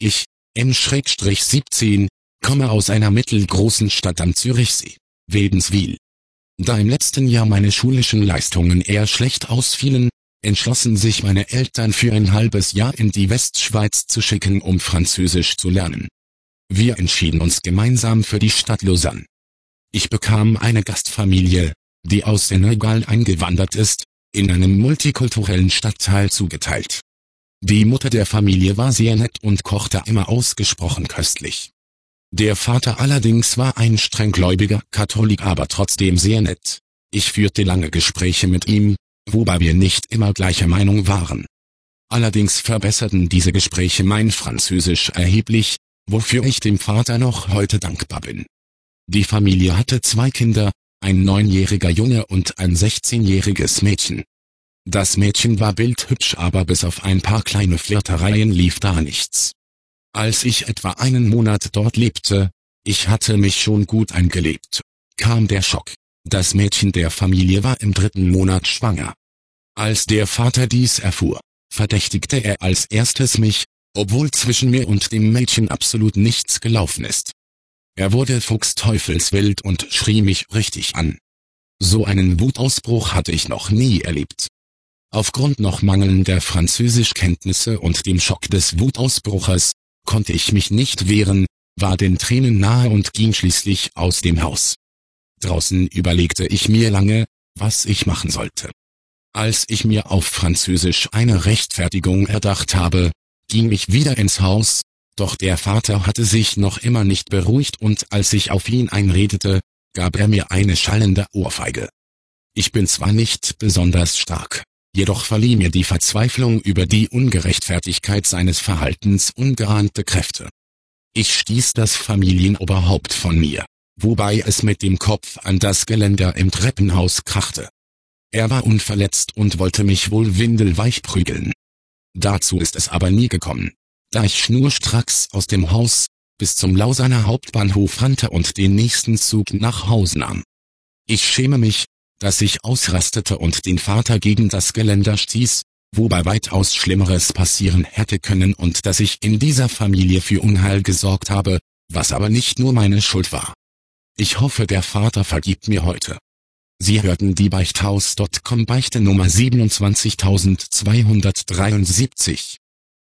Ich, M-17, komme aus einer mittelgroßen Stadt am Zürichsee, Wädenswil. Da im letzten Jahr meine schulischen Leistungen eher schlecht ausfielen, entschlossen sich meine Eltern für ein halbes Jahr in die Westschweiz zu schicken, um Französisch zu lernen. Wir entschieden uns gemeinsam für die Stadt Lausanne. Ich bekam eine Gastfamilie, die aus Senegal eingewandert ist, in einem multikulturellen Stadtteil zugeteilt. Die Mutter der Familie war sehr nett und kochte immer ausgesprochen köstlich. Der Vater allerdings war ein strenggläubiger Katholik, aber trotzdem sehr nett. Ich führte lange Gespräche mit ihm, wobei wir nicht immer gleicher Meinung waren. Allerdings verbesserten diese Gespräche mein Französisch erheblich, wofür ich dem Vater noch heute dankbar bin. Die Familie hatte 2 Kinder, ein 9-jähriger Junge und ein 16-jähriges Mädchen. Das Mädchen war bildhübsch, aber bis auf ein paar kleine Flirtereien lief da nichts. Als ich etwa einen Monat dort lebte, ich hatte mich schon gut eingelebt, kam der Schock. Das Mädchen der Familie war im 3. Monat schwanger. Als der Vater dies erfuhr, verdächtigte er als erstes mich, obwohl zwischen mir und dem Mädchen absolut nichts gelaufen ist. Er wurde fuchsteufelswild und schrie mich richtig an. So einen Wutausbruch hatte ich noch nie erlebt. Aufgrund noch mangelnder Französischkenntnisse und dem Schock des Wutausbruches konnte ich mich nicht wehren, war den Tränen nahe und ging schließlich aus dem Haus. Draußen überlegte ich mir lange, was ich machen sollte. Als ich mir auf Französisch eine Rechtfertigung erdacht habe, ging ich wieder ins Haus, doch der Vater hatte sich noch immer nicht beruhigt und als ich auf ihn einredete, gab er mir eine schallende Ohrfeige. Ich bin zwar nicht besonders stark, jedoch verlieh mir die Verzweiflung über die Ungerechtfertigkeit seines Verhaltens ungeahnte Kräfte. Ich stieß das Familienoberhaupt von mir, wobei es mit dem Kopf an das Geländer im Treppenhaus krachte. Er war unverletzt und wollte mich wohl windelweich prügeln. Dazu ist es aber nie gekommen, da ich schnurstracks aus dem Haus bis zum Lausanner Hauptbahnhof rannte und den nächsten Zug nach Hause nahm. Ich schäme mich, dass ich ausrastete und den Vater gegen das Geländer stieß, wobei weitaus Schlimmeres passieren hätte können und dass ich in dieser Familie für Unheil gesorgt habe, was aber nicht nur meine Schuld war. Ich hoffe, der Vater vergibt mir heute. Sie hörten die Beichthaus.com Beichte Nummer 27273.